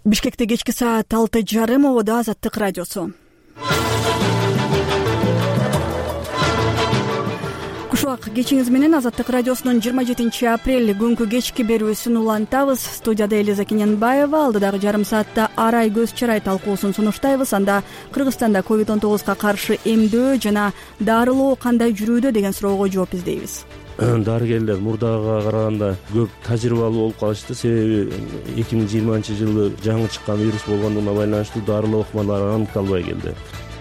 Бишкекте кечки саат 6:30 обода Азаттык радиосу. Кушак кечиңиз менен Азаттык радиосунун 27 апрель күнгү кечки берүүсүн улантабыз. Студияда Элиза Кененбаева. Алдыдагы жарым саатта арай көз чарай талкуусун сунуштайбыз. Анда Кыргызстанда COVID-19 каршы эмдөө жана дарылоо кандай жүрүүдө деген суроого жооп издейбиз. Дарыгерлер мурдага караганда көп тажрыйбалуу болуп калышты. Себеби 2020-жылы жаңы чыккан вирус болгондугуна байланыштуу дарылоо ыкмалары аныкталбай келди.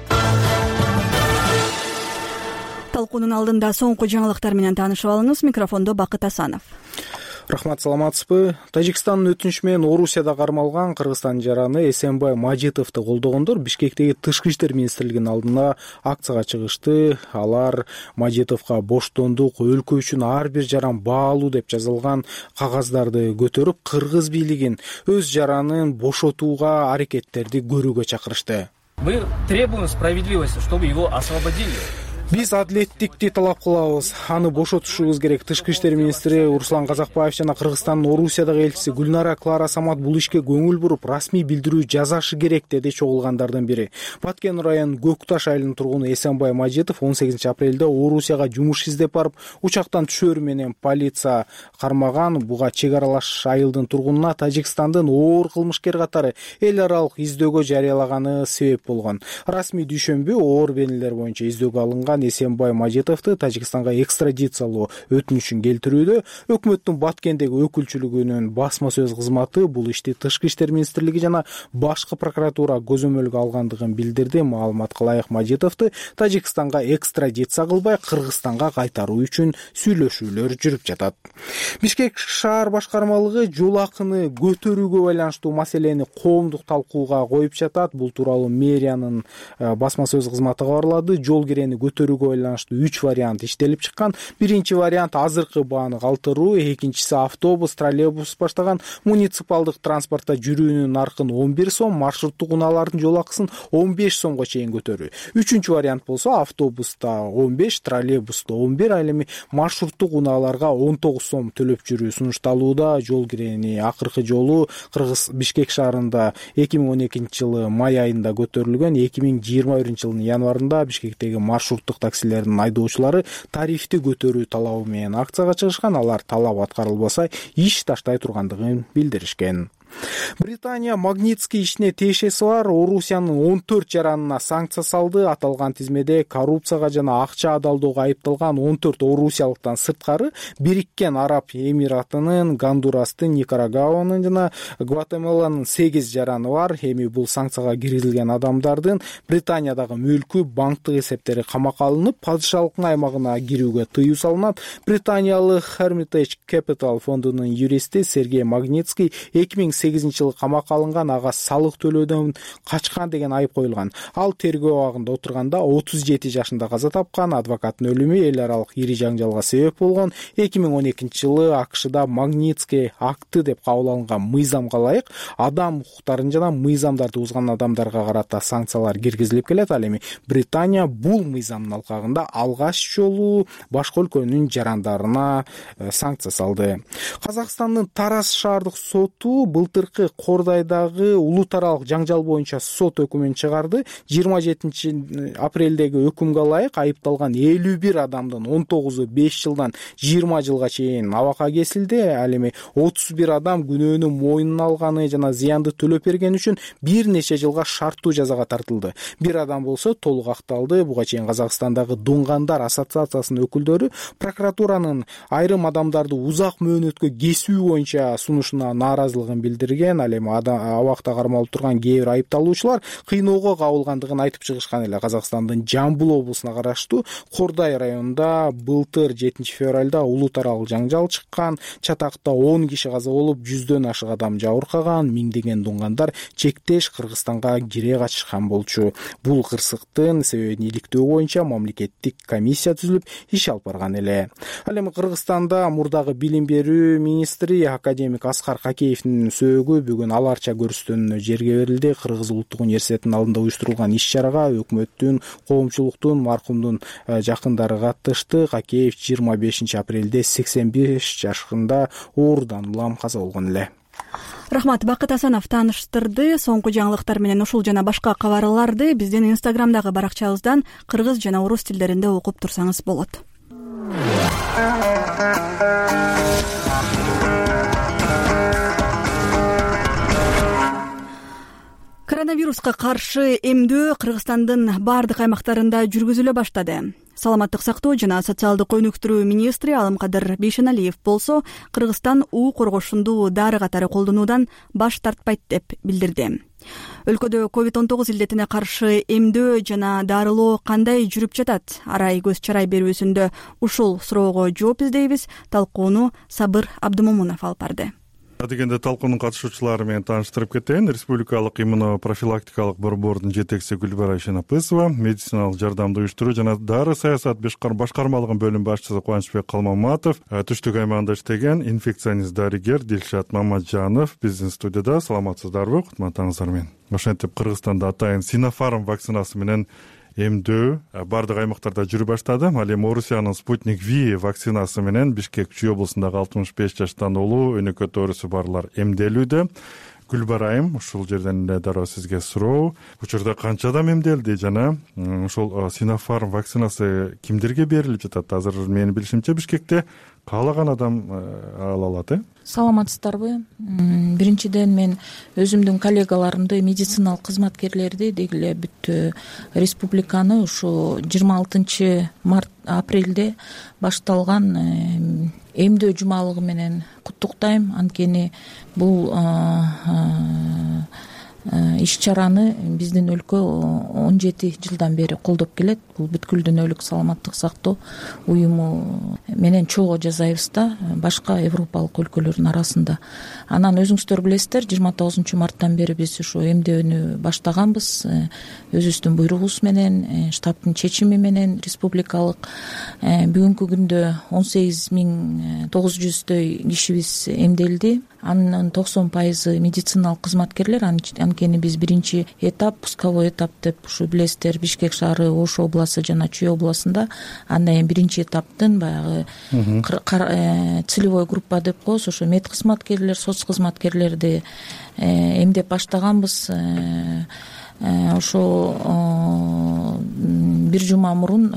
Талкуунун алдында соңку жаңылыктар менен таанышып алыңыз. Микрофондо Бакыт Асанов. Рахмат, саламатсызбы? Тажикстандын өтүнүшү менен Орусияда кармалган Кыргызстан жараны Эсенбай Мажитовду колдогондор Бишкектеги Тышкы иштер министрлигинин алдына акцияга чыгышты. Алар Мажитовго боштондук, өлкө үчүн ар бир жаран баалуу деп жазылган кагаздарды көтөрүп, кыргыз бийлигин өз жаранын бошотууга аракеттерди көрүүгө чакырышты. Мы требуем справедливости, чтобы его освободили. Биз адилеттикти талап кылабыз. Аны бошотушубуз керек. Тышкы иштер министри Руслан Казакбаев жана Кыргызстандын Орусиядагы элчиси Гүлнара Клара Самат бул ишке көңүл буруп, расмий билдирүү жасашы керек, деди чогулгандардын бири. Баткен районунун Көкташ айылынын тургуну Эсенбай Мажитов 18 апрелде Орусияга жумуш издеп барып, учактан түшөрү менен полиция кармаган. Буга чек аралаш айылдын тургунуна Тажикстандын оор кылмышкер катары эл аралык издөөгө жарыялаганы себеп болгон. Расмий дүйшөмбү оор бенелер боюнча издөөгө алынган Эсенбай Мажитовду Тажикстанга экстрадициялоо өтүнүшүн келтирүүдө өкмөттүн Баткендеги өкүлчүлүгүнүн басма сөз кызматы бул ишти Тышкы иштер министрлиги жана башкы прокуратура көзөмөлгө алгандыгын билдирди. Маалыматка ылайык Мажитовду Тажикстанга экстрадиция кылбай Кыргызстанга кайтаруу үчүн сүйлөшүүлөр жүрүп жатат. Бишкек шаар башкармалыгы жол акыны көтөрүүгө байланыштуу маселени коомдук талкууга коюп жатат. Бул тууралуу мэриянын басма сөз кызматы кабарлады. Жол кирени көтөрүүгө байланыштуу 3 вариант иштелип чыккан. Биринчи вариант азыркы бааны калтыруу, экинчиси автобус, троллейбус баштаган муниципалдык транспортто жүрүүнүн наркын 11 сом, маршруттук унаалардын жол акысын 15 сомго чейин көтөрүү. Үчүнчү вариант болсо автобуста 15, троллейбуста 11, ал эми маршруттук унааларга 19 сом төлөп жүрүү сунушталууда. Жол кирени акыркы жолу Кыргыз Бишкек шаарында 2012 жылы май айында көтөрүлгөн. 2021 жылдын январында Бишкектеги маршруттук таксилердин айдоочулары тарифти көтөрүү талабы менен акцияга чыгышкан. Алар талап аткарылбаса иш таштай тургандыгын билдиришкен. Британия Магнитский ишине тиешеси бар Орусиянын 14 жаранына санкция салды. Аталган тизмеде коррупцияга жана акча адалдоого айыпталган 14 орусиялыктан сырткары Бириккен Араб Эмиратынын, Гондурастын, Никарагуанын жана Гватемаланын 8 жараны бар. Эми бул санкцияга киргизилген адамдардын Британиядагы мүлкү, банктык эсептери камакка алынып, падышалыктын аймагына кирүүгө тыюу салынат. Британиялык Hermitage Capital фондунун юристи Сергей Магнитский 2008 жылы камакка алынган, ага салык төлөөдөн качкан деген айып коюлган. Ал тергөө абагында отурганда 37 жашында каза тапкан. Адвокаттын өлүмү эл аралык ири жаңжалга себеп болгон. 2012 жылы АКШда Магнитский акты деп кабыл алынган мыйзамга ылайык адам укуктарын жана мыйзамдарды бузган адамдарга карата санкциялар киргизилип келет. Ал эми Британия бул мыйзамдын алкагында алгач жолу башка өлкөнүн жарандарына санкция салды. Казакстандын Тараз шаардык соту былтыркы Кордайдагы улут аралык жаңжал боюнча сот өкүмүн чыгарды. 27 апрелдеги өкүмгө ылайык айыпталган 51 адамдын 19-у 5 жылдан 20 жылга чейин абакка кесилди. Ал эми 31 адам күнөөнү мойнуна алганы жана зыянды төлөп бергени үчүн бир нече жылга шарттуу жазага тартылды. Бир адам болсо толук акталды. Буга чейин Казакстандагы Дунгандар ассоциациясынын өкүлдөрү прокуратуранын айрым адамдарды узак мөөнөткө кесүү боюнча сунушуна нааразылыгын билдирген. Ал эми абакта кармалып турган кээ бир айыпталуучулар кыйноого кабылгандыгын айтып чыгышкан эле. Казакстандын Жамбыл облусуна караштуу Кордай районунда былтыр 7 февралда улут аралык жаңжал чыккан. Чатакта 10 киши каза болуп, 100дөн ашык адам жабыркаган. Миңдеген дунгандар чектеш Кыргызстанга кире качышкан болчу. Бул кырсыктын себебин иликтөө боюнча мамлекеттик комиссия түзүлүп, иш алып барган эле. Ал эми Кыргызстанда мурдагы билим берүү министри академик Аскар Какеевдин сөөгү бүгүн аларча көрсөтүүнү жерге берилди. Кыргыз улуттук университетинин алдында уюштурулган иш-чарага өкмөттүн, коомчулуктун, маркумдун жакындары катышты. Какеев 25 апрелде 85 жашында оорудан улам каза болгон эле. Рахмат, Бакыт Асанов тааныштырды. Соңку жаңылыктар менен ушул жана башка кабарларды биздин Инстаграмдагы баракчабыздан кыргыз жана орус тилдеринде окуп турсаңыз болот. Коронавируска каршы эмдөө Кыргызстандын бардык аймактарында жүргүзүлө баштады. Саламаттык сактоо жана социалдык өнүктүрүү министри Алымкадыр Бейшеналиев болсо, Кыргызстан уу коргошундуу дары катары колдонуудан баш тартпайт деп билдирди. Өлкөдө COVID-19 илдетине каршы эмдөө жана дарылоо кандай жүрүп жатат? Арай көз чарай берүүсүндө ушул суроого жооп издейбиз. Талкууну Сабыр Абдымомунов алып барды. Дегенде талкуунун катышуучулары менен тааныштырып кетейин. Республикалык иммунопрофилактикалык борбордун жетекчиси Гүлбара Шенапысова, медициналык жардамды уюштуруу жана дары саясат башкармалыгынын бөлүм башчысы Кубанычбек Калмаматов, түштүк аймагында иштеген инфекционист дарыгер Дилшат Мамаджанов биздин студияда. Саламатсыздарбы, кутмандыңыздар менен. Ошентип Кыргызстанда атайын Синофарм вакцинасы менен эмдөө бардык аймактарда жүрү баштады. Ал эми Орусиянын Спутник V вакцинасы менен Бишкек Чүй облусундагы 65 жаштан улуу өнөкөт оорусу барлар эмделүүдө. Гүлбарайым, ушул жерден эле дароо сизге суроо. Учурда канча адам эмделди жана ушул Синофарм вакцинасы кимдерге берилип жатат? Азыр менин билишимче Бишкекте каалаган адам ала алат. Саламатсыздарбы? Биринчиден мен өзүмдүн коллегаларымды, медициналык кызматкерлерди деги эле бүт республиканы ушу 26 апрелде башталган эмдөө жумалыгы менен куттуктайм. Анткени бул иш-чараны биздин өлкө 17 жылдан бери колдоп келет. Бул бүткүл дүйнөлүк саламаттык сактоо уюму менен чогуу жасайбыз да, башка европалык өлкөлөрдүн арасында. Анан өзүңүздөр билесиздер, 29 марттан бери биз ушу эмдөөнү баштаганбыз. Өзүбүздүн буйругубуз менен, штабтын чечими менен республикалык. Бүгүнкү күндө 18.900 кишибиз эмделди. Анын 90% медициналык кызматкерлер. Анткени биз биринчи этап, пусковой этап деп ушу билесиздер, Бишкек шаары, Ош областы жана Чүй областында. Андан кийин биринчи этаптын баягы целевой группа деп коебуз, ошо мед кызматкерлер, соц кызматкерлерди эмдеп баштаганбыз. Ошо бир жума мурун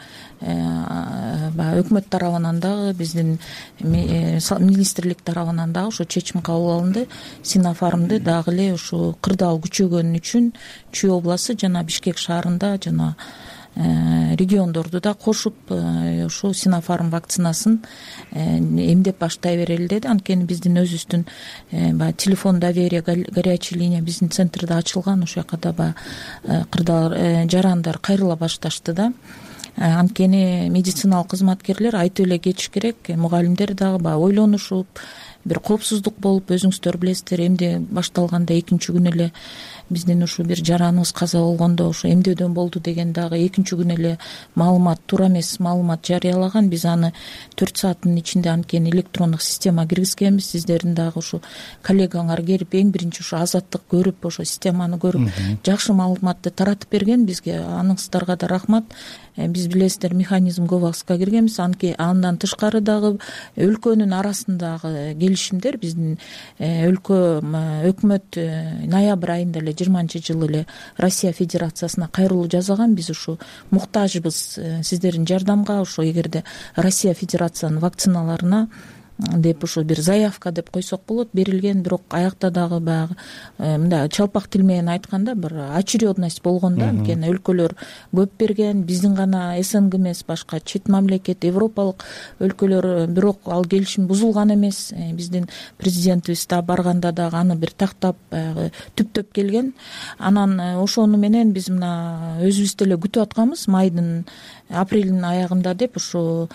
өкмөт тарабынан дагы, биздин министрлик тарабынан дагы ошо чечим кабыл алынды. Синофармды дагы эле ушу кырдаал күчөгөн үчүн Чүй областы жана Бишкек шаарында жана региондорду да кошуп ушу Синофарм вакцинасын эмдеп баштай берели деди. Анткени биздин өзүбүздүн телефон доверия, горячий линия биздин центрде ачылган. Ошол жака да кырдаал жарандар кайрыла башташты да. Анткени медициналык кызматкерлер айтып эле кетиш керек. Мугалимдер дагы ойлонушуп, бир коопсуздук болуп, өзүңүздөр билесиздер, эмде башталганда экинчи күнү эле биздин ушу бир жараныбыз каза болгондо ошо эмдөөдөн болду деген дагы экинчи күнү эле маалымат, туура эмес маалымат жарыялаган. Биз аны 4 сааттын ичинде анткени электрондук система киргизгенбиз. Сиздердин дагы ушу коллегаңар келип эң биринчи ушу азаттык көрүп, ошо системаны көрүп, жакшы маалыматты таратып берген бизге. Аныңыздарга да рахмат. Биз билесиздер, механизм КОВАКСка киргенбиз. Андан тышкары дагы өлкөнүн арасындагы келишимдер биздин өлкө өкмөт ноябрь айында эле 20-жылы эле Россия Федерациясына кайрылуу жасаган. Биз ушу муктажбыз сиздердин жардамга. Ошо эгерде Россия Федерациянын вакциналарына деп ушу бир заявка деп койсок болот, берилген. Бирок аякта дагы баягы мындай чалпак тил менен айтканда бир очередность болгон да. Анткени өлкөлөр көп берген, биздин гана СНГ эмес, башка чет мамлекет, европалык өлкөлөр. Бирок ал келишим бузулган эмес. Биздин президентибиз да барганда дагы аны бир тактап баягы түптөп келген. Анан ошону менен биз мына өзүбүз деле күтүп атканбыз. Майдын, апрелдин аягында деп ушу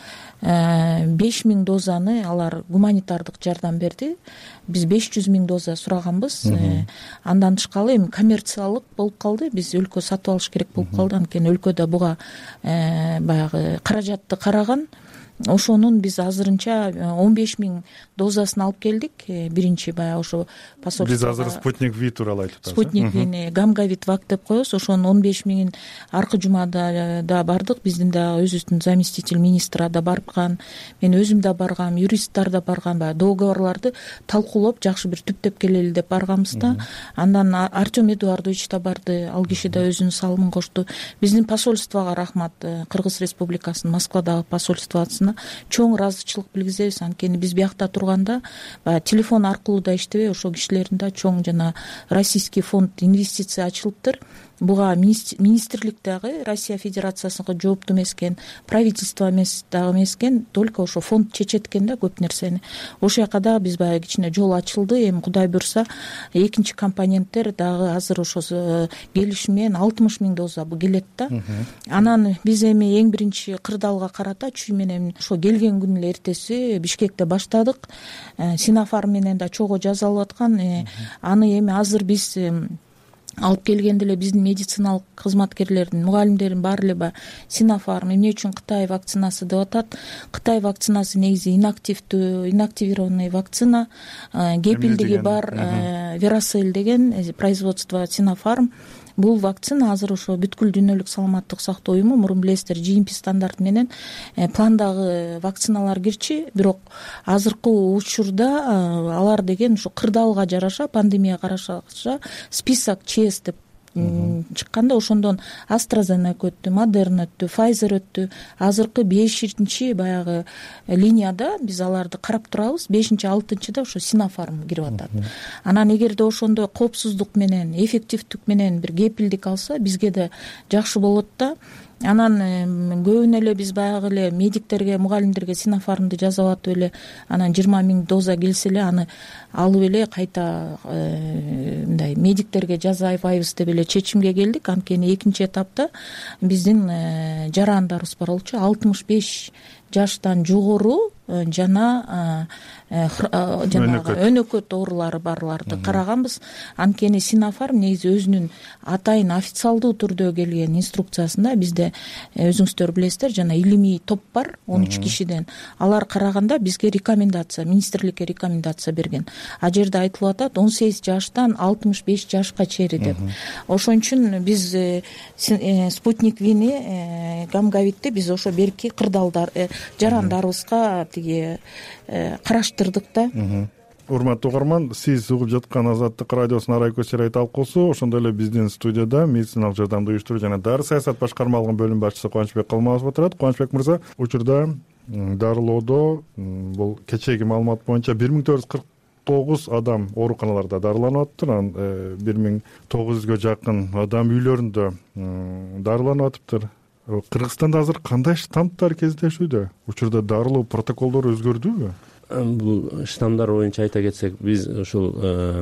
5000 дозаны алар гуманитардык жардам берди. Биз 500.000 доза сураганбыз. Андан тышкары эми коммерциялык болуп калды. Биз өлкө сатып алыш керек болуп калды. Анткени өлкөдө буга баягы каражатты караган ошонун биз азырынча 15 000 дозасын алып келдик. Биринчи баягы ошо посольство биз азыр Спутник V тууралуу айтып атабыз. Спутник V'ни Гамгавит Вак деп коебуз. Ошонун 15 000 аркы жумада да бардык. Биздин дагы өзүбүздүн заместитель министр да барган, мен өзүм да баргам, юристтер да барган, баягы договорлорду талкуулап жакшы бир түптөп келели деп барганбыз да. Андан Артем Эдуардович да барды, ал киши да өзүнүн салымын кошту. Биздин посольствого рахмат, Кыргыз Республикасынын Москвадагы посольствосуна чоң ыраазычылык билгизебиз. Анткени биз биякта турганда баягы телефон аркылуу да иштебей, ошол кишилердин да чоң жана российский фонд инвестиция ачылыптыр. Буга министрлик дагы Россия Федерациясына жооптуу эмес экен, правительство дагы эмес экен, только ошо фонд чечет экен да көп нерсени. Ошол жака дагы биз баягы кичине жол ачылды. Эми Кудай буйрса экинчи компоненттер дагы азыр ошо келишим менен 60 000 доза келет да. Анан биз эми эң биринчи кырдаалга карата чүй менен ошо келген күнүн эле эртеси Бишкекте баштадык. Синофарм менен да чогуу жасалып аткан. Аны эми азыр биз алып келгенде эле биздин медициналык кызматкерлердин, мугалимдердин баары эле баягы Синофарм эмне үчүн Кытай вакцинасы деп атат. Кытай вакцинасы негизи инактивированный вакцина, кепилдиги бар Веросель деген производство Синофарм. Бул вакцина азыр ошо бүткүл дүйнөлүк саламаттык сактоо уюму, мурун билесиздер, GMP стандарт менен пландагы вакциналар кирчи, бирок азыркы учурда алар деген ошо кырдаалга жараша, пандемияга караша список ЧС деп чыкканда ошондон AstraZeneca өттү, Moderna өттү, Pfizer өттү. Азыркы 5-чи баягы линияда биз аларды карап турабыз. 5-6-да ошо Синофарм кирип атат. Анан эгерде ошондой коопсуздук менен, эффективдик менен бир кепилдик алса, бизге да жакшы болот да. Анан көбүнө эле биз баягы эле медиктерге, мугалимдерге Синофармды жасап атып эле, анан 20 000 доза келсе эле аны алып эле кайта мындай медиктерге жасабайбыз деп эле чечимге келдик. Анткени экинчи этапта биздин жарандарыбыз бар болчу, 65 жаштан жогору жана жанагы өнөкөт оорулары барларды караганбыз. Анткени Синофарм негизи өзүнүн атайын официалдуу түрдө келген инструкциясында бизде өзүңүздөр билесиздер, жана илимий топ бар 13 кишиден. Алар караганда бизге рекомендация, министрликке рекомендация берген. А жерде айтылып атат 18 жаштан 65 жашка чейин деп. Ошон үчүн биз Спутник V'ни Гамгавитти биз ошо берки кырдаалдар жарандарыбызга тиги караштырдык да. Урматтуу угарман, сиз угуп жаткан Азаттык радиосунун Арай көз чырай талкуусу. Ошондой эле биздин студияда медициналык жардамды уюштуруу жана дары саясат башкармалыгынын бөлүм башчысы Кубанычбек Калмазов отурат. Кубанычбек мырза, учурда дарылоодо бул кечээги маалымат боюнча 1449 адам ооруканаларда дарыланып атыптыр. Анан 1900гө жакын адам үйлөрүндө дарыланып атыптыр. Кыргызстанда азыр кандай штамптар кездешүүдө? Учурда дарылоо протоколдору өзгөрдүбү? Бул штамдар боюнча айта кетсек, биз ошол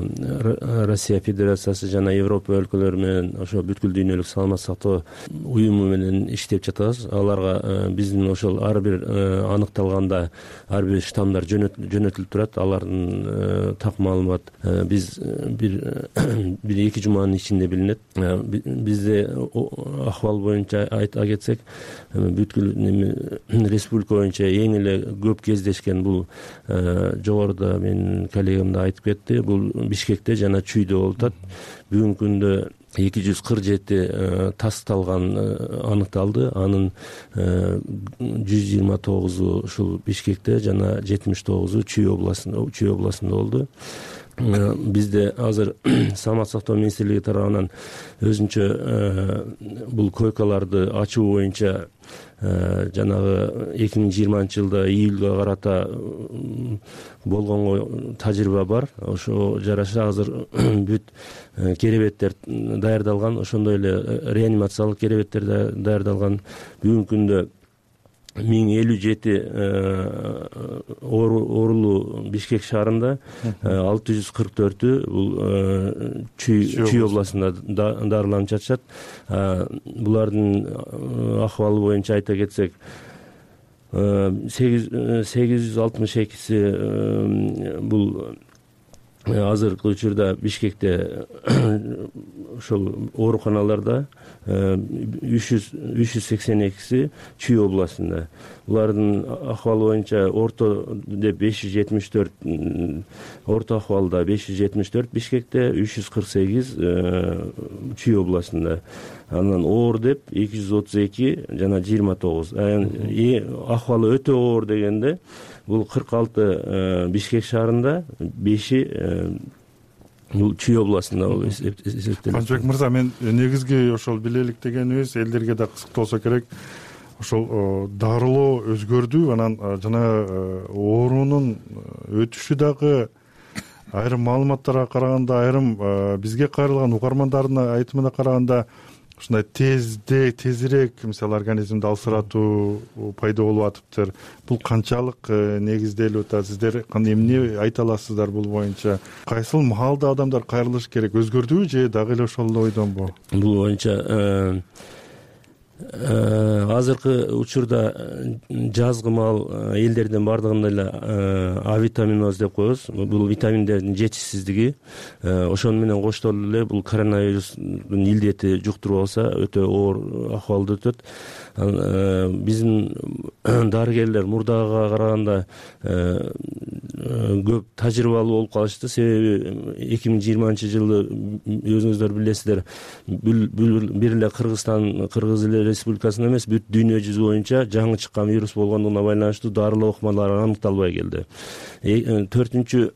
Россия Федерациясы жана Европа өлкөлөрү менен ошо бүткүл дүйнөлүк саламаттык сактоо уюму менен иштеп жатабыз. Аларга биздин ошол ар бир аныкталганда ар бир штамдар жөнөтүлүп турат. Алардын так маалымат биз бир 2 жуманын ичинде билинет. Бизде акыбал боюнча айта кетсек, бүткүл республика боюнча эң эле көп кездешкен бул жогоруда менин коллегам да айтып кетти, бул Бишкекте жана Чүйдө болуп атат. Бүгүнкү күндө 247 тасталган аныкталды. Анын 129 ушул Бишкекте жана 79 Чүй областында болду. Бизде азыр саламаттык сактоо министрлиги тарабынан өзүнчө бул койкаларды ачуу боюнча жанагы 2020-жылда июлга карата болгонго тажрыйба бар. Ошо жараша азыр бүт керебеттер даярдалган, ошондой эле реанимациялык керебеттер даярдалган. Бүгүнкү күндө 1057 оорулуу Бишкек шаарында, 644 бул Чүй областында дарыланып жатышат. Булардын акыбалы боюнча айта кетсек, 862 бул азыркы учурда Бишкекте ошол ооруканаларда 382 Чүй областында. Булардын акыбалы боюнча орто деп 574, орто акыбалда 574 Бишкекте, 348 Чүй областында. Анан оор деп 232 жана 29. Акыбалы өтө оор дегенде бул 46 Бишкек шаарында, 5 бул Чүй областында эсептелет. Канчыбек мырза, мен негизги ошол билелик дегенибиз элдерге да кызыктоосо керек. Ошол дарылоо өзгөрдү, анан жана оорунун өтүшү дагы айрым маалыматтарга караганда, айрым бизге кайрылган угармандардын айтымына караганда ушундай тезирээк мисалы организмди алсыратуу пайда болуп атыптыр. Бул канчалык негизделип атат? Сиздер эмне айта аласыздар бул боюнча? Кайсыл маалда адамдар кайрылыш керек? Өзгөрдүбү же дагы эле ошол ойдонбу? Бул боюнча азыркы учурда жазгы маал элдердин баардыгында эле авитаминоз деп коебуз. Бул витаминдердин жетишсиздиги, ошону менен коштолуп эле бул коронавирустун илдети жуктуруп алса өтө оор акыбалда өтөт. Биздин дарыгерлер мурдага караганда көп тажрыйбалуу болуп калышты. Себеби 2020-жылы өзүңүздөр билесиздер, бир эле Кыргыз Республикасында эмес, бүт дүйнө жүзү боюнча жаңы чыккан вирус болгондугуна байланыштуу дарылоо ыкмалары аныкталбай келди. 4-чү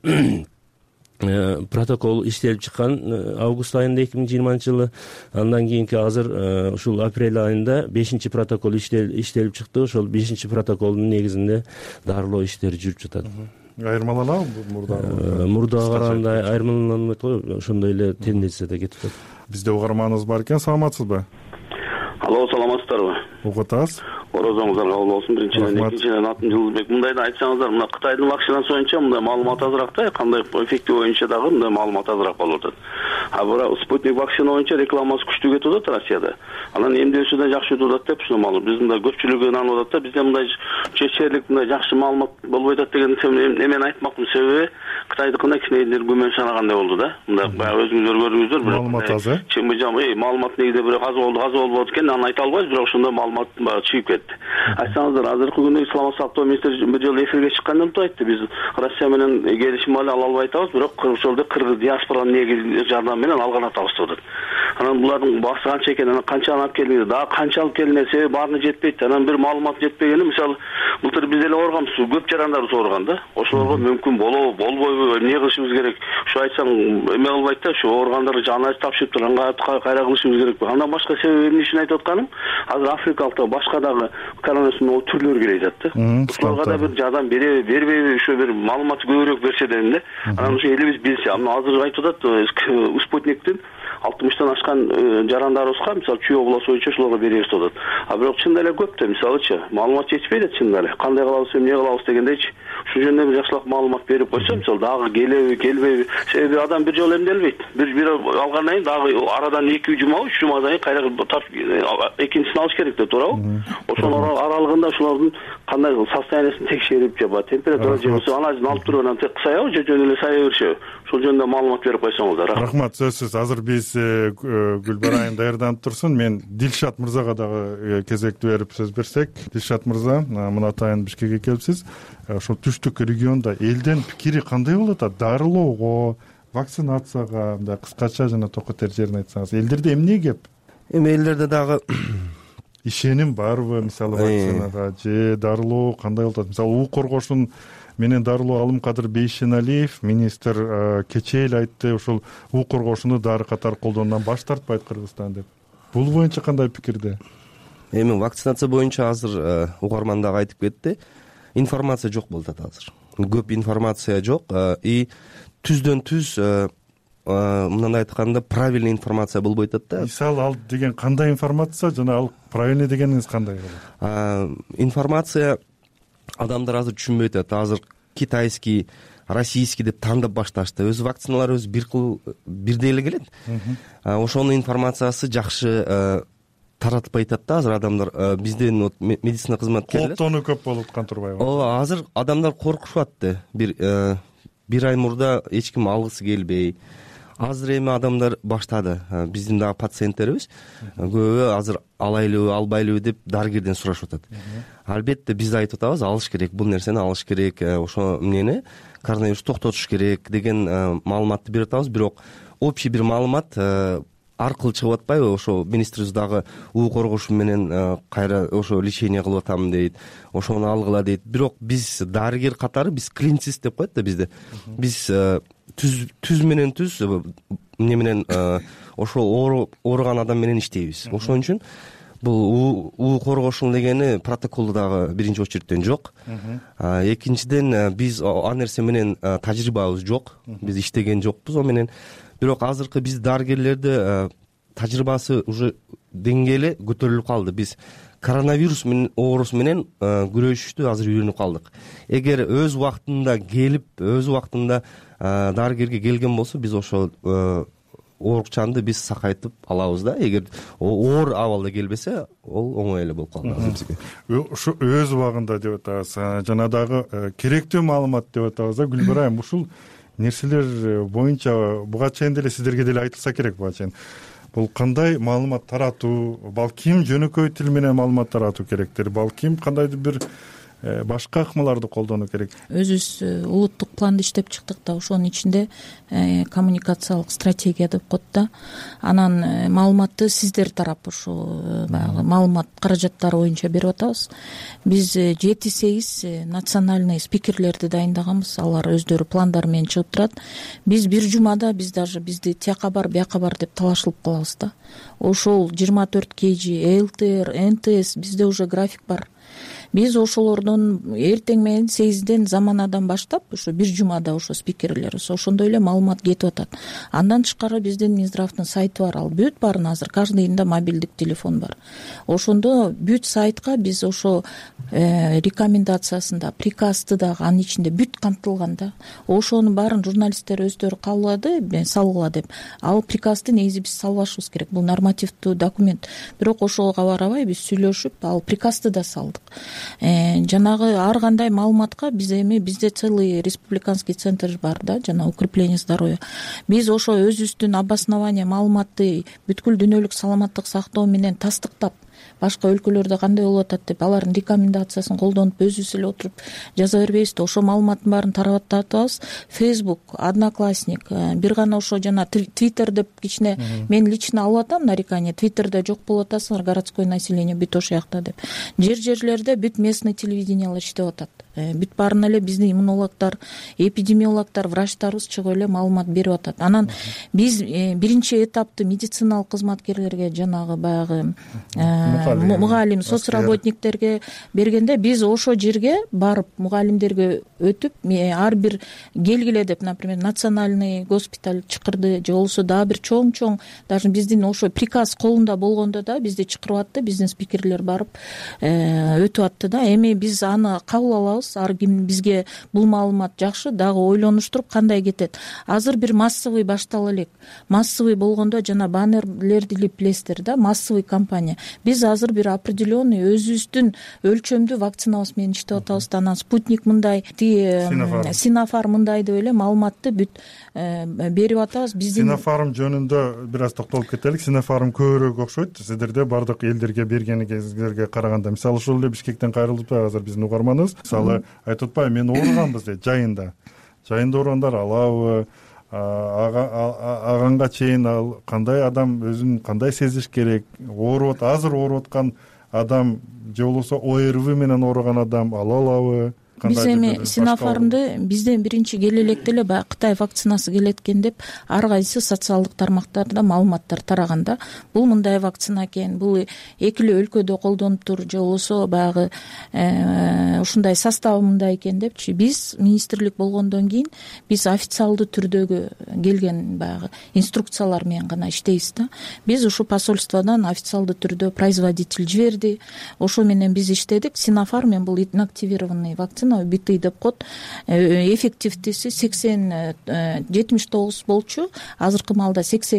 протокол иштелип чыккан август айында 2020-жылы. Андан кийинки азыр ушул апрель айында 5-чи протокол иштелип чыкты. Ошол 5-чи протоколдун негизинде дарылоо иштери жүрүп жатат. Айырмаланабы мурдага караганда? Айырмаланбайт го, ошондой эле тенденцияда кетип атат. Бизде угарманыбыз бар экен, саламатсызбы? Алло, саламатсыздарбы? Угутабыз. Орозоңуздар кабыл болсун. Биринчиден, экинчиден атым Жылдыбек. Мындайда айтсаңыздар, мына Кытайдын вакцинасы боюнча мындай маалымат азыраак да, кандай эффекти боюнча дагы мындай маалымат азыраак болуп атат. Бирок Спутник вакцина боюнча рекламасы күчтүү кетип атат Россияда. Анан эмдөөсү да жакшы өтүп атат деп ушундай биз мындай көпчүлүгү инанып атат да, бизде мындай чечерлик мындай жакшы маалымат болбой атат деген эмени айтмакмын. Себеби Кытайдыкына кичинекей күмөн санагандай болду да. Мындай баягы өзүңүздөр көрдүңүздөр, бирок маалымат аз, маалымат негиде бирок аз болбойт экен, аны айта албайбыз, бирок ошондой маалымат чыгып кетти. Айтсаңыздар, азыркы күндө саламат сактоо министри бир жолу эфирге чыкканда мынтип айтты: биз Россия менен келишим ала албай атабыз, бирок ошолдо кыргыз диаспоранын негизи жардам менен алган атабыз деп атат. Анан булардын баасы канча экен, анан канчаны алып келбейди, дагы канча алып келине, себеби баарына жетпейт. Анан бир маалымат жетпегени, мисалы былтыр биз эле ооруганбыз, көп жарандарыбыз ооруган да. Ошолорго мүмкүн болобу, болбойбу, эмне кылышыбыз керек? Ушу айтсаң эме кылбайт да, ушу ооругандарды жаназа тапшырыптыр, анга кайра кылышыбыз керекпи? Андан башка себеби эмне үчүн айтып атканым? Азыр Африкалыкта башка дагы коронавирустун түрлөрү келе жатат да. Ушуларга да бир жардам береби, бербейби, ушу бир маалымат көбүрөөк берсе дедим да. Анан ушу элибиз билсе, азыр айтып атат, Спутниктин 60-тан ашкан жарандарыбызга, мисалы Чүй областы боюнча ушуларга беребиз деп атат. Бирок чында эле көп да, мисалычы, маалымат жетишпейт чында эле. Кандай кылабыз, эмне кылабыз дегендейчи, ушул жөнүндө бир жакшылап маалымат берип койсо, мисалы дагы келеби, келбейби. Себеби адам бир жолу эмделбейт. Бир алгандан кийин дагы арадан 2 жума, 3 жумадан кийин кайра экинчисин алыш керек да, туурабы? Ошонун аралыгында ушулардын кандай состояниясын текшерип, же температура же анализин алып туруп, анан кысайбы, же жөн эле сая беришеби? Ушул жөнүндө маалымат берип койсоңуздар. Рахмат, сөзсүз. Азыр биз Гүлбар айым даярданып турсун. Мен Дилшат мырзага дагы кезекти берип сөз берсек. Дилшат мырза, мына атайын Бишкекке келипсиз. Ошол түштүк региондо элдин пикири кандай болуп атат? Дарылоого, вакцинацияга, мындай кыскача жана токотер жерин айтсаңыз. Элдерде эмне кеп? Эми элдерде дагы ишеним барбы, мисалы вакцинага же дарылоо кандай болуп атат? Мисалы уу коргошун менен дарылоо Алымкадыр Бейшеналиев министр кечээ эле айтты, ушул уу коргошуну дары катары колдонуудан баш тартпайт Кыргызстан деп. Бул боюнча кандай пикирде? Эми вакцинация боюнча азыр угарман дагы айтып кетти. Информация жок болуп атат азыр. Көп информация жок. И түздөн түз мындай айтканда правильный информация болбой атат да. Мисалы ал деген кандай информация жана ал правильный дегениңиз кандай болот? Информация адамдар азыр түшүнбөй атат. Азыр китайский, российский деп тандап башташты. Өз вакциналар өз бирдей эле келет. Ошонун информациясы жакшы таратылбай атат да. Азыр адамдар бизден медицина кызматкерлери кооптонуу көп болуп аткан турбайбы? Ооба, азыр адамдар коркушуп атты. Бир ай мурда эч ким алгысы келбей, азыр эми адамдар баштады, биздин дагы пациенттерибиз көбү азыр алайлыбы албайлыбы деп дарыгерден сурашып атат. Албетте биз айтып атабыз, алыш керек, бул нерсени алыш керек, ошо эмнени коронавирус токтотуш керек деген маалыматты берип атабыз. Бирок общий бир маалымат аркылуу чыгып атпайбы? Ошо министрибиз дагы уу коргошу менен кайра ошо лечение кылып атам дейт, ошону алгыла дейт. Бирок биз дарыгер катары, биз клиницист деп коет да бизде. Биз түз менен түз эмне менен ошо ооруган адам менен иштейбиз. Ошон үчүн бул уу коргошуу дегени протоколдо дагы биринчи очередтен жок. Экинчиден биз ал нерсе менен тажрыйбабыз жок, биз иштеген жокпуз о менен. Бирок азыркы биз дарыгерлерди тажрыйбасы уже деңгээли көтөрүлүп калды. Биз коронавирус менен оорусу менен күрөшүштү азыр үйрөнүп калдык. Эгер өз убактында келип, өз убактында дарыгерге келген болсо, биз ошо оорукчанды биз сакайтып алабыз да. Эгер оор абалда келбесе, ол оңой эле болуп калды азыр бизге. Ушу өз убагында деп атабыз. Жана дагы керектүү маалымат деп атабыз да. Гүлбара айым, ушул нерселер боюнча буга чейин деле сиздерге деле айтылса керек буга чейин. Бул кандай маалымат таратуу, балким жөнөкөй тил менен маалымат таратуу керектир, балким кандайдыр бир башка ыкмаларды колдонуу керек. Өзүбүз улуттук планды иштеп чыктык да, ошонун ичинде коммуникациялык стратегия деп коет да. Анан маалыматты сиздер тарап ошо баягы маалымат каражаттары боюнча берип атабыз. Биз 7-8 национальный спикерлерди дайындаганбыз. Алар өздөрү пландар менен чыгып турат. Биз бир жумада бизди тияка бар, бияка бар деп талашылып калабыз да. Ошол 24 KG, ЛТР, НТС бизде уже график бар. Биз ошолордон эртең менен 8ден заманадан баштап ошо бир жумада ошо спикерлер ошондой эле маалымат кетип атат. Андан тышкары биздин Минздравдын сайты бар, ал бүт баарын азыр каждыйында мобилдик телефон бар. Ошондо бүт сайтка биз ошо рекомендациясында, приказды дагы анын ичинде бүт камтылган да. Ошонун баарын журналисттер өздөрү кабылады, салгыла деп. Ал приказды негизи биз салбашыбыз керек. Бул нормативдүү документ. Бирок ошого барабай биз сүйлөшүп, ал приказды да салдык. Жанагы ар кандай маалыматка бизде целый республиканский центр бар да, жана укрепление здоровья. Биз ошо өзүбүздүн обоснование маалыматты бүткүл дүйнөлүк саламаттык сактоо менен тастыктап, башка өлкөлөрдө кандай болуп атат деп алардын рекомендациясын колдонуп өзүбүз эле отуруп жаза бербейбиз да. Ошо маалыматтын баарын тарап атабыз. Facebook, Одноклассник, бир гана ошо жана Twitter деп кичине мен лично алып атам нарекание. Twitterде жок болуп атасыңар, городской население бүт ошол жакта деп. Жерлерде бүт местный телевидениялар иштеп атат. Бүт баарына эле биздин иммунологдор, эпидемиологдор, врачтарыбыз чыгып эле маалымат берип атат. Анан биз биринчи этапты медициналык кызматкерлерге, жанагы баягы мугалим, соцработниктерге бергенде биз ошо жерге барып мугалимдерге өтүп, ар бир келгиле деп, например, национальный госпиталь чакырды, же болбосо дагы бир чоң даже биздин ошо приказ колунда болгондо да бизди чакырып атты, биздин спикерлер барып өтүп атты да. Эми биз аны кабыл алабыз. Ар ким бизге бул маалымат жакшы, дагы ойлонуштуруп кандай кетет. Азыр бир массовый баштала элек. Массовый болгондо жана баннерлерди билесиздер да, массовый кампания. Биз азыр бир определенный өзүбүздүн өлчөмдүү вакцинабыз менен иштеп атабыз. Анан Спутник мындай, Синофарм мындай деп эле маалыматты бүт берип атабыз. Биздин Синофарм жөнүндө бир аз токтолуп кетелик. Синофарм көбүрөөк окшойт сиздерде бардык элдерге бергениңизге караганда. Мисалы ушул эле Бишкектен кайрылып азыр биздин угарманыбыз. Мисалы айтып атпайбы, мен ооруганбыз дейт жайында ооругандар алабы, аганга чейин ал кандай адам өзүн кандай сезиш керек, азыр ооруп аткан адам же болбосо ОРВ менен ооруган адам ала алабы? Биз эми Синофармды бизден биринчи келе электе эле баягы Кытай вакцинасы келет экен деп ар кайсы социалдык тармактарда маалыматтар тараганда, бул мындай вакцина экен, бул эки эле өлкөдө колдонуптур, же болбосо баягы ушундай составы мындай экен депчи. Биз министрлик болгондон кийин биз официалдуу түрдөгү келген баягы инструкциялар менен гана иштейбиз да. Биз ушу посольстводон официалдуу түрдө производитель жиберди, ошо менен биз иштедик. Синофарм бул инактивированный вакцина, убийственного убитый деп коет. Эффективдүүсү 79 болчу, азыркы маалда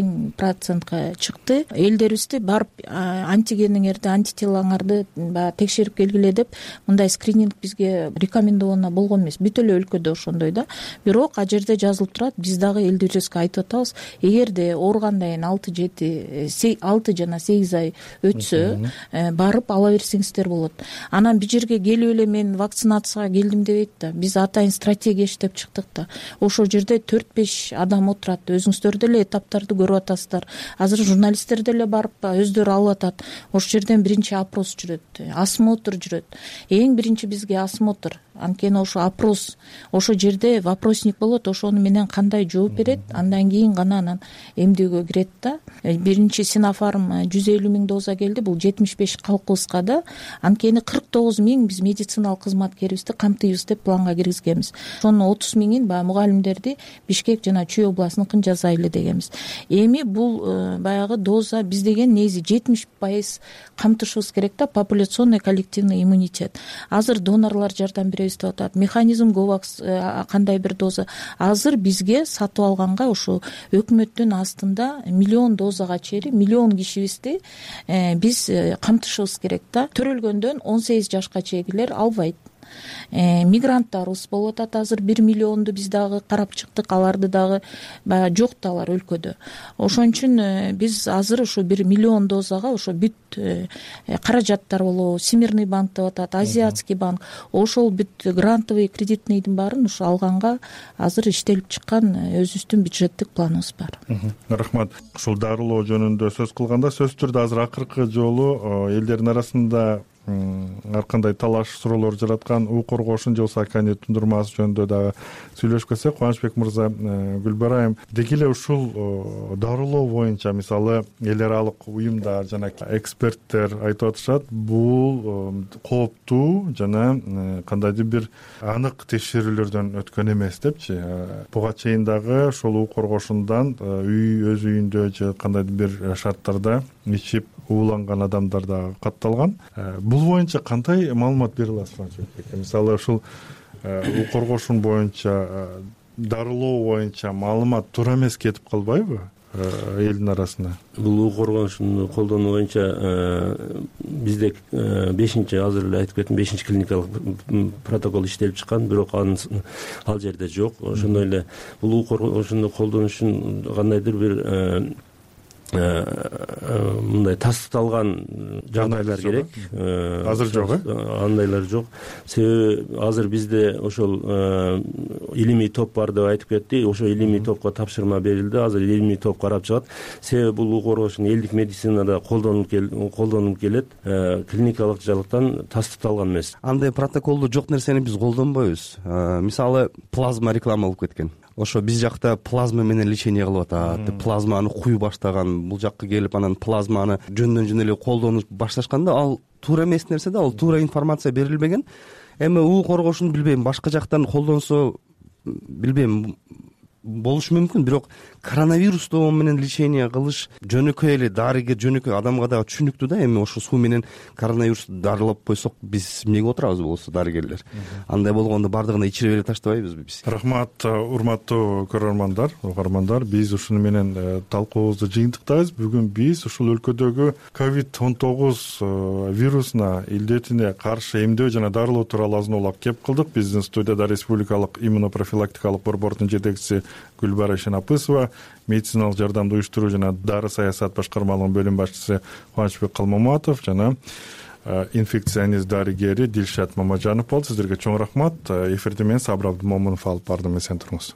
80% чыкты. Элдерибизди барып антигениңерди, антителоңарды текшерип келгиле деп мындай скрининг бизге рекомендовано болгон эмес. Бүт эле өлкөдө ошондой да. Бирок а жерде жазылып турат, биз дагы элдерибизге айтып атабыз, эгерде ооругандан кийин 6 жана 8 ай өтсө барып ала берсеңиздер болот. Анан бир жерге келип эле мен вакцинацияга келдим дебейт да. Биз атайын стратегия иштеп чыктык да. Ошол жерде 4-5 адам отурат. Өзүңүздөр деле этаптарды көрүп атасыздар. Азыр журналисттер деле барып өздөрү алып атат. Ошол жерден биринчи опрос жүрөт, осмотр жүрөт. Эң биринчи бизге осмотр. Анткени ошо опрос, ошол жерде вопросник болот, ошону менен кандай жооп берет, андан кийин гана анан эмдөөгө кирет да. Биринчи Синофарм 150 000 доза келди, бул 75 калкыбызга да. Анткени 49 000 биз медициналык кызматкерибизди камтыйбыз деп планга киргизгенбиз. Ошонун 30 000-ин баягы мугалимдерди Бишкек жана Чүй областыныкын жасайлы дегенбиз. Эми бул баягы доза биз деген негизи 70% камтышыбыз керек да, популяционный коллективный иммунитет. Азыр донорлор жардам беребиз деп атат. Механизм Говакс кандай бир доза. Азыр бизге сатып алганга ошо өкмөттүн астында 1 миллион дозага чейин 1 миллион кишибизди биз камтышыбыз керек да. Төрөлгөндөн 18 жашка чейинкилер албайт. Мигранттарыбыз болуп атат. Азыр 1 миллионду биз дагы карап чыктык, аларды дагы баягы жок да алар өлкөдө. Ошон үчүн биз азыр ошо 1 миллион дозага ошо бүт каражаттар болобу, Всемирный банк деп атат, Азиатский банк, ошол бүт грантовый кредитныйдын баарын ошо алганга азыр иштелип чыккан өзүбүздүн бюджеттик планыбыз бар. Рахмат. Ушул дарылоо жөнүндө сөз кылганда, сөзсүз түрдө азыр акыркы жолу элдердин арасында ар кандай талаш суроолор жараткан уу коргоошун же болбосо Акани тундурмасы жөнүндө дагы сүйлөшкөнсек, Кубанычбек мырза, Гүлбара айым, деги эле ушул дарылоо боюнча мисалы эл аралык уюмдар жана эксперттер айтып атышат, бул кооптуу жана кандайдыр бир анык текшерүүлөрдөн өткөн эмес депчи. Буга чейин дагы ушул уу коргоошундан өз үйүндө же кандайдыр бир шарттарда ичип ууланган адамдар дагы катталган. Бул боюнча кандай маалымат бере аласыз? Мисалы ушул уу коргоошун боюнча, дарылоо боюнча маалымат туура эмес кетип калбайбы элдин арасына? Бул уу коргоошун колдонуу боюнча бизде 5-чи, азыр эле айтып кеттим, 5-чи клиникалык протокол иштелип чыккан, бирок ал жерде жок. Ошондой эле бул уу коргоошунду колдонуш үчүн кандайдыр бир мындай тастыкталган жагдайлар керек. Азыр жок, андайлар жок. Себеби азыр бизде ошол илимий топ бар деп айтып кетти. Ошо илимий топко тапшырма берилди. Азыр илимий топ карап чыгат. Себеби бул уу коргоошун элдик медицинада колдонулуп келет. Клиникалык жактан тастыкталган эмес. Андай протоколдо жок нерсени биз колдонбойбуз. Мисалы плазма реклама болуп кеткен. Ошо биз жакта плазма менен лечение кылып атат, плазманы куй баштаган, бул жакка келип анан плазманы жөндөн эле колдонуп башташканда, ал туура эмес нерсе да, ал туура информация берилбеген. Эми уу коргоошун билбейм, башка жактан колдонсо билбейм, болушу мүмкүн, бирок коронавирусту менен лечение кылыш жөнөкөй эле дарыгер, жөнөкөй адамга дагы түшүнүктүү да. Эми ошо суу менен коронавирусту дарылап койсок, биз эмнеге отурабыз болсо дарыгерлер? Андай болгондо бардыгына ичирип эле таштабайбызбы биз? Рахмат, урматтуу көрөрмандар, угармандар. Биз ушуну менен талкуубузду жыйынтыктайбыз. Бүгүн биз ушул өлкөдөгү COVID-19 вирусуна, илдетине каршы эмдөө жана дарылоо тууралуу азын улап кеп кылдык. Биздин студияда Республикалык иммунопрофилактикалык борбордун жетекчиси Гүлбара Шенапысова, медициналык жардамды уюштуруу жана дары саясат башкармалыгынын бөлүм башчысы Кубанычбек Калмаматов жана инфекционист дарыгери Дилшат Мамажанов болду. Сиздерге чоң рахмат. Эфирди мен Сабыр Абдымомунов алып бардым. Эсен туруңуз.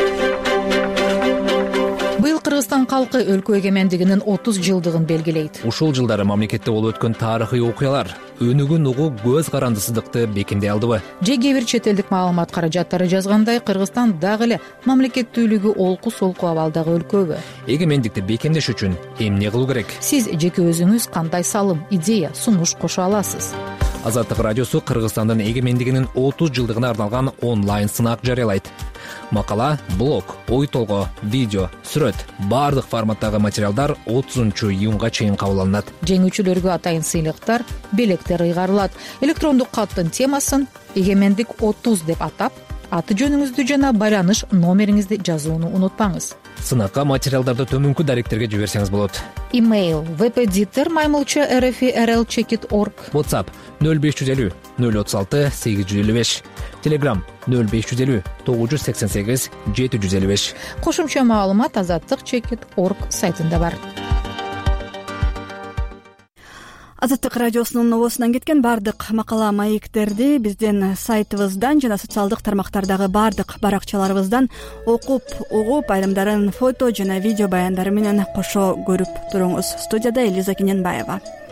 Быйыл Кыргызстан калкы өлкө эгемендигинин 30 жылдыгын белгилейт. Ушул жылдары мамлекетте болуп өткөн тарыхый окуялар өнүгүн угуу көз карандысыздыкты бекемдей алдыбы? Же кээ бир чет элдик маалымат каражаттары жазгандай, Кыргызстан дагы эле мамлекеттүүлүгү олку-солку абалдагы өлкөбү? Эгемендикти бекемдеш үчүн эмне кылуу керек? Сиз жеке өзүңүз кандай салым, идея, сунуш кошо аласыз? Азаттык радиосу Кыргызстандын эгемендигинин 30 жылдыгына арналган онлайн сынак жарыялайт. Макала, блог, ой толгоо, видео, сүрөт баардык форматтагы материалдар 30-июнга чейин кабыл алынат. Жеңүүчүлөргө атайын сыйлыктар, белектер ыйгарылат. Электрондук каттын темасын эгемендик 30 деп атап, аты жөнүңүздү жана байланыш номериңизди жазууну унутпаңыз. Сынакка материалдарды төмөнкү даректерге жиберсеңиз болот. Имейл vpditter@rl-checkit.org. WhatsApp 0550 036 855. Telegram 0550 988 755. Кошумча маалымат azattik.org сайтында бар. Азаттык радиосунун новосунан кеткен баардык макала маектерди биздин сайтыбыздан жана социалдык тармактардагы баардык баракчаларыбыздан окуп, угуп, айрымдарын фото жана видео баяндары менен кошо көрүп туруңуз. Студияда Элиза Кененбаева.